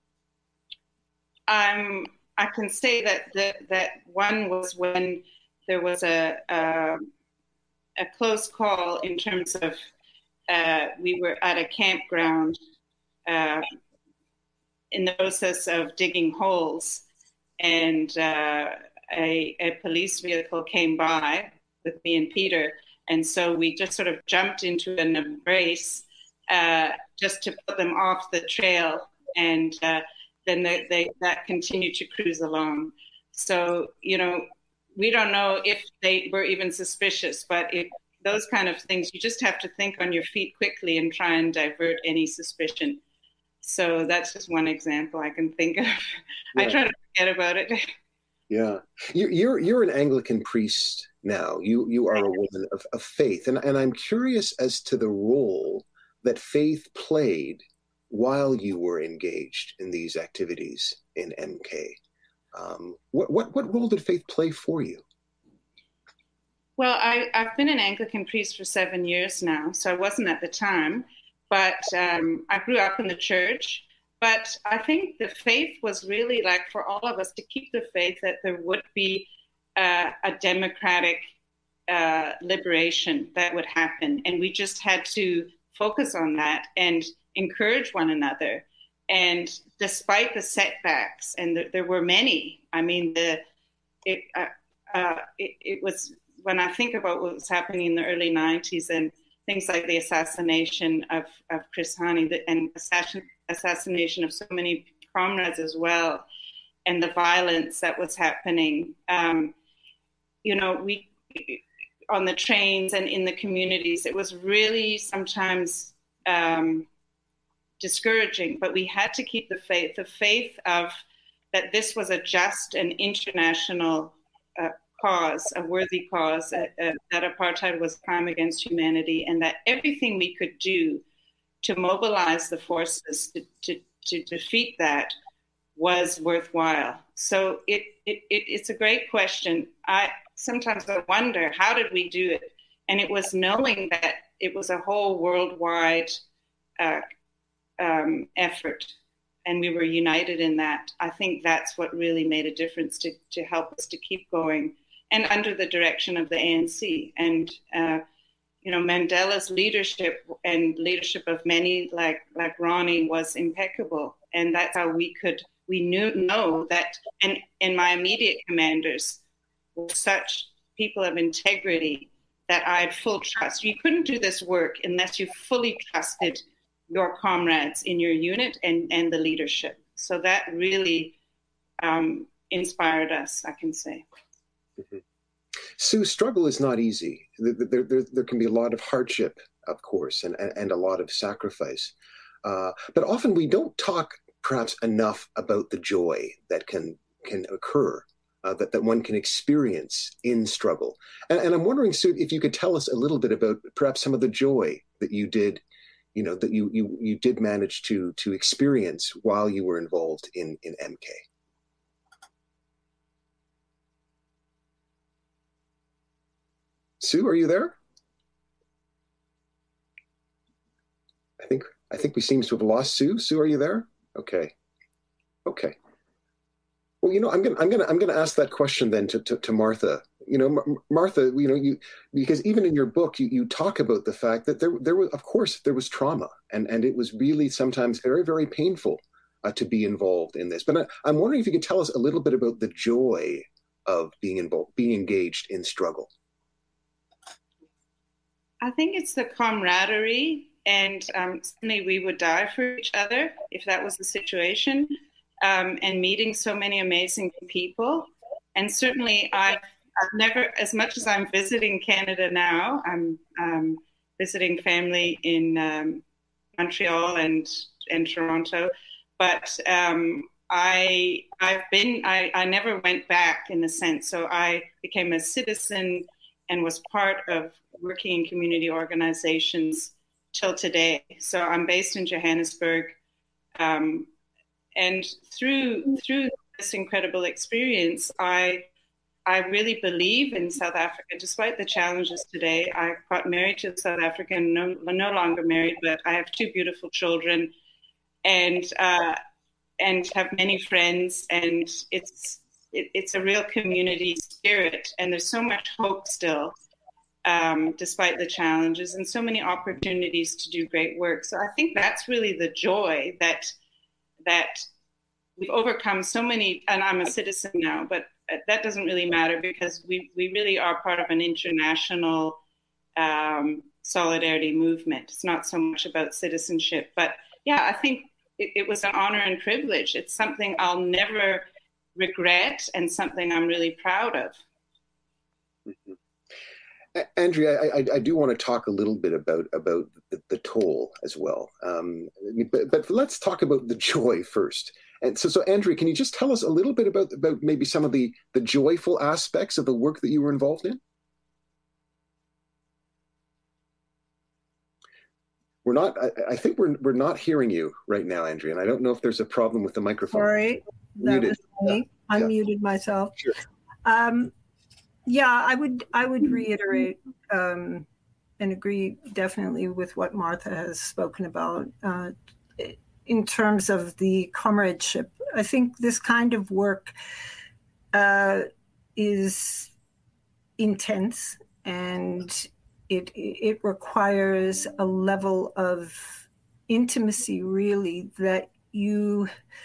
Um, I can say that the, that one was when there was a, a, a close call in terms of uh, we were at a campground uh, in the process of digging holes, and uh, a, a police vehicle came by with me and Peter, and so we just sort of jumped into an embrace uh, just to put them off the trail, and uh, then they, they, that continued to cruise along. So, you know, we don't know if they were even suspicious, but if those kind of things, you just have to think on your feet quickly and try and divert any suspicion. So that's just one example I can think of. Yeah. I try to forget about it. Yeah, you're you're, you're an Anglican priest now. You you are a woman of, of faith, and and I'm curious as to the role that faith played while you were engaged in these activities in M K. Um, what what what role did faith play for you? Well, I, I've been an Anglican priest for seven years now, so I wasn't at the time. But um, I grew up in the church. But I think the faith was really like for all of us to keep the faith that there would be uh, a democratic uh, liberation that would happen. And we just had to focus on that and encourage one another. And despite the setbacks, and th- there were many, I mean, the it, uh, uh, it, it was, when I think about what was happening in the early nineties and things like the assassination of, of Chris Hani and assassin, assassination of so many comrades as well, and the violence that was happening. Um, you know, we on the trains and in the communities, it was really sometimes um, discouraging, but we had to keep the faith, the faith of that this was a just and international uh, cause, a worthy cause, uh, uh, that apartheid was a crime against humanity, and that everything we could do to mobilize the forces to, to, to defeat that was worthwhile. So it, it, it it's a great question. I sometimes I wonder, how did we do it? And it was knowing that it was a whole worldwide uh, um, effort, and we were united in that. I think that's what really made a difference to, to help us to keep going, and under the direction of the A N C. And, uh, you know, Mandela's leadership and leadership of many like, like Ronnie was impeccable. And that's how we could, we knew, know that, and, and my immediate commanders were such people of integrity that I had full trust. You couldn't do this work unless you fully trusted your comrades in your unit and, and the leadership. So that really um, inspired us, I can say. Mm-hmm. Sue, struggle is not easy. There, there, there can be a lot of hardship, of course, and, and a lot of sacrifice. Uh, but often we don't talk perhaps enough about the joy that can can occur uh, that, that one can experience in struggle. And, and I'm wondering, Sue, if you could tell us a little bit about perhaps some of the joy that you did, you know, that you you you did manage to to experience while you were involved in, in M K. Sue, are you there? I think I think we seem to have lost Sue. Sue, are you there? Okay. Okay. Well, you know, I'm gonna I'm gonna I'm gonna ask that question then to to, to Martha. You know, Mar- Martha, you know, you because even in your book, you, you talk about the fact that there there was, of course, there was trauma, and and it was really sometimes very very painful uh, to be involved in this. But I, I'm wondering if you could tell us a little bit about the joy of being involved, being engaged in struggle. I think it's the camaraderie, and um, certainly we would die for each other if that was the situation, um, and meeting so many amazing people. And certainly I've, I've never, as much as I'm visiting Canada now, I'm um, visiting family in um, Montreal and, and Toronto, but um, I, I've been, I, I never went back in a sense. So I became a citizen and was part of working in community organizations till today. So I'm based in Johannesburg, um, and through through this incredible experience, I I really believe in South Africa, despite the challenges today. I got married to a South African, no, no longer married, but I have two beautiful children, and uh, and have many friends, and it's it, it's a real community spirit, and there's so much hope still. Um, despite the challenges, and so many opportunities to do great work. So I think that's really the joy that that we've overcome so many, and I'm a citizen now, but that doesn't really matter because we, we really are part of an international um, solidarity movement. It's not so much about citizenship, but yeah, I think it, it was an honor and privilege. It's something I'll never regret and something I'm really proud of. Mm-hmm. Andrea, I, I, I do want to talk a little bit about about the, the toll as well, um, but, but let's talk about the joy first. And so, so Andrea, can you just tell us a little bit about about maybe some of the the joyful aspects of the work that you were involved in? We're not. I, I think we're we're not hearing you right now, Andrea, and I don't know if there's a problem with the microphone. Sorry, that Muted. was me. Yeah. I Yeah. muted myself. Sure. Um, Yeah, I would I would reiterate um, and agree definitely with what Martha has spoken about uh, in terms of the comradeship. I think this kind of work uh, is intense, and it it requires a level of intimacy really that you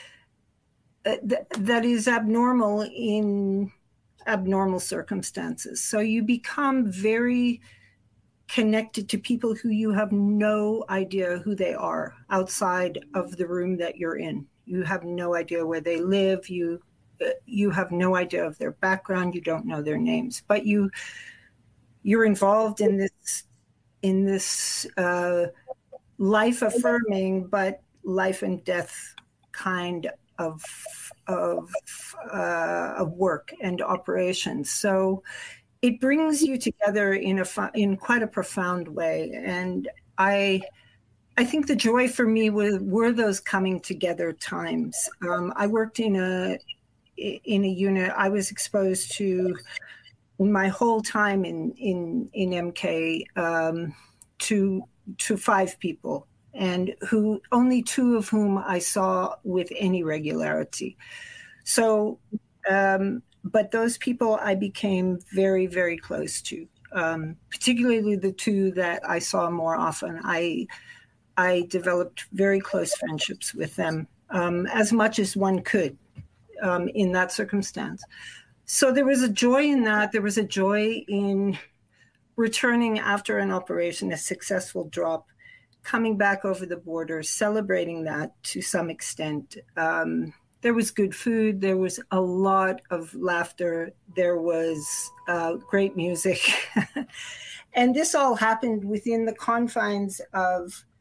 uh, th- that is abnormal in abnormal circumstances. So you become very connected to people who you have no idea who they are outside of the room that you're in. You have no idea where they live. You uh, you have no idea of their background. You don't know their names, but you you're involved in this in this uh, life affirming but life and death kind of of uh, of work and operations. So it brings you together in a in quite a profound way. And I I think the joy for me were, were those coming together times. Um, I worked in a in a unit. I was exposed to in my whole time in in in M K um, to to five people, and who only two of whom I saw with any regularity. So, um, but those people I became very, very close to, um, particularly the two that I saw more often. I I developed very close friendships with them, um, as much as one could um, in that circumstance. So there was a joy in that. There was a joy in returning after an operation, a successful drop, coming back over the border, celebrating that to some extent. Um, there was good food. There was a lot of laughter. There was uh, great music. And this all happened within the confines of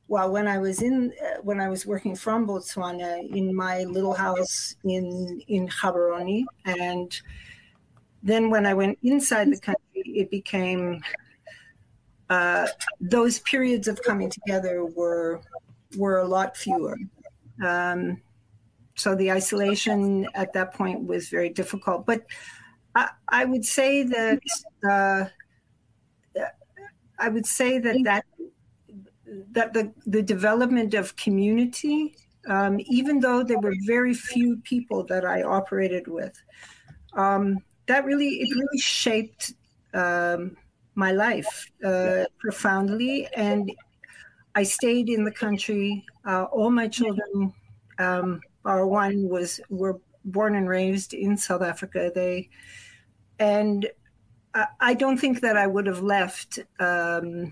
well, when I was in, uh, when I was working from Botswana in my little house in in Gaborone, and then when I went inside the country, it became uh, those periods of coming together were were a lot fewer. Um, so the isolation at that point was very difficult. But I, I would say that uh, I would say that that that the the development of community, um, even though there were very few people that I operated with, um, that really it really shaped um, my life uh, profoundly. And I stayed in the country. Uh, all my children, um, bar one, was were born and raised in South Africa. They and I, I don't think that I would have left. Um,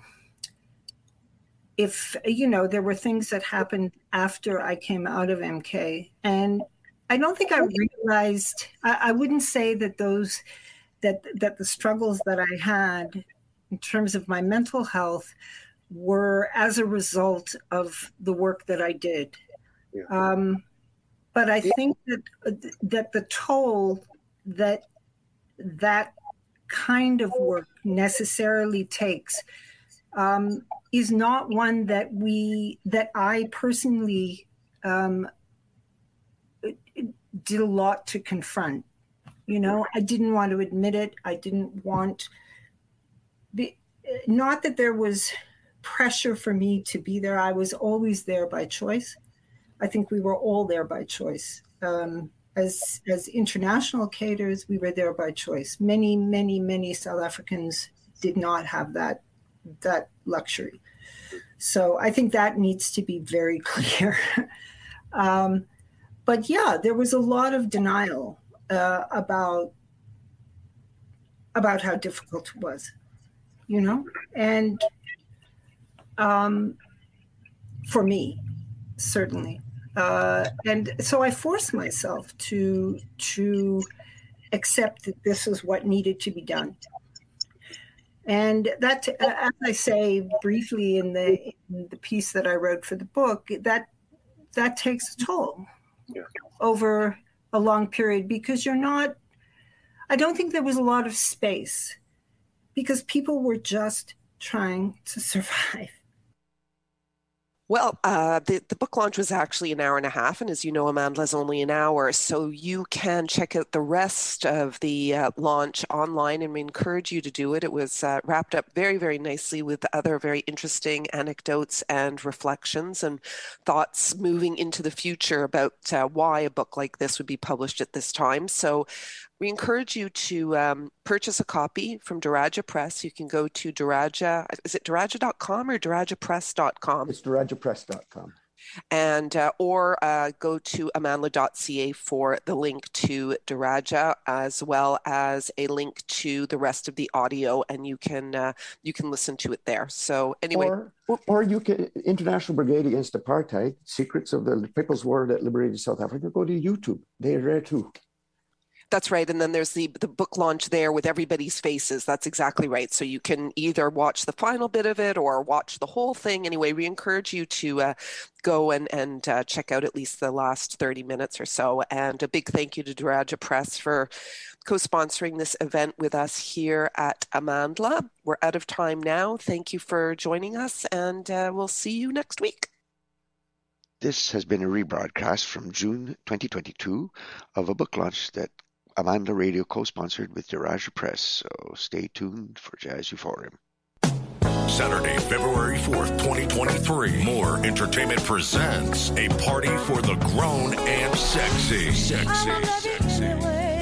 If, you know, there were things that happened after I came out of M K. And I don't think I realized, I, I wouldn't say that those, that that the struggles that I had in terms of my mental health were as a result of the work that I did. Yeah. Um, but I think that that the toll that that kind of work necessarily takes um, is not one that we, that I personally um, did a lot to confront. You know, I didn't want to admit it. I didn't want, the, not that there was pressure for me to be there. I was always there by choice. I think we were all there by choice. Um, as, as international cadres, we were there by choice. Many, many, many South Africans did not have that that luxury. So I think that needs to be very clear. um, but yeah, there was a lot of denial uh, about about how difficult it was, you know, and um, for me, certainly. Uh, and so I forced myself to to accept that this is what needed to be done. And that, as I say briefly in the, in the piece that I wrote for the book, that that takes a toll yeah. over a long period, because you're not, I don't think there was a lot of space, because people were just trying to survive. Well, uh, the, the book launch was actually an hour and a half, and as you know, Amandla's only an hour, so you can check out the rest of the uh, launch online, and we encourage you to do it. It was uh, wrapped up very, very nicely with other very interesting anecdotes and reflections and thoughts moving into the future about uh, why a book like this would be published at this time. So we encourage you to um, purchase a copy from Daraja Press. You can go to Daraja, is it Daraja dot com or Daraja Press dot com? It's Daraja Press dot com. And, uh, or uh, go to amandla dot c a for the link to Daraja, as well as a link to the rest of the audio, and you can uh, you can listen to it there. So anyway. Or, or you can, International Brigade Against Apartheid, Secrets of the People's War that Liberated South Africa, go to YouTube. They're there too. That's right. And then there's the, the book launch there with everybody's faces. That's exactly right. So you can either watch the final bit of it or watch the whole thing. Anyway, we encourage you to uh, go and, and uh, check out at least the last thirty minutes or so. And a big thank you to Daraja Press for co-sponsoring this event with us here at Amandla. We're out of time now. Thank you for joining us, and uh, we'll see you next week. This has been a rebroadcast from June twenty twenty-two of a book launch that Amandla Radio co-sponsored with Daraja Press, so stay tuned for Jazz Euphorium. Saturday, February fourth, twenty twenty-three. More Entertainment presents a party for the grown and sexy. Sexy, sexy.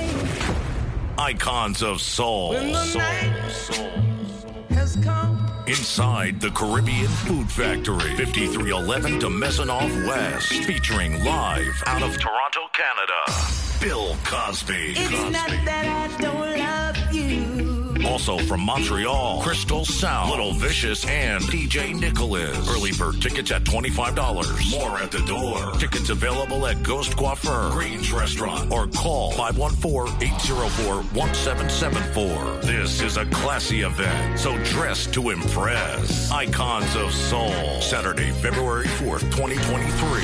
Icons of soul. Soul, soul. Has come. Inside the Caribbean Food Factory, fifty-three eleven de Maisonneuve West, featuring live out of Toronto, Canada, Bill Cosby. It's Cosby. Not that I don't love you. Also from Montreal, Crystal South, Little Vicious, and D J Nicholas. Early bird tickets at twenty-five dollars. More at the door. Tickets available at Ghost Coiffeur, Greens Restaurant, or call five one four, eight zero four, one seven seven four. This is a classy event, so dress to impress. Icons of Soul, Saturday, February fourth, twenty twenty-three.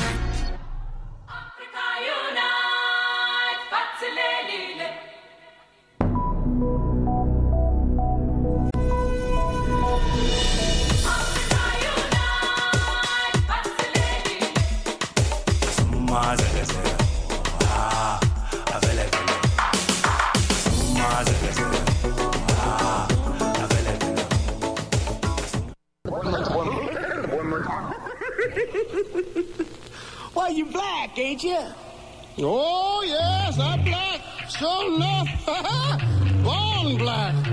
Why, you black, ain't you? Oh, yes, I'm black. Sure enough. Born black.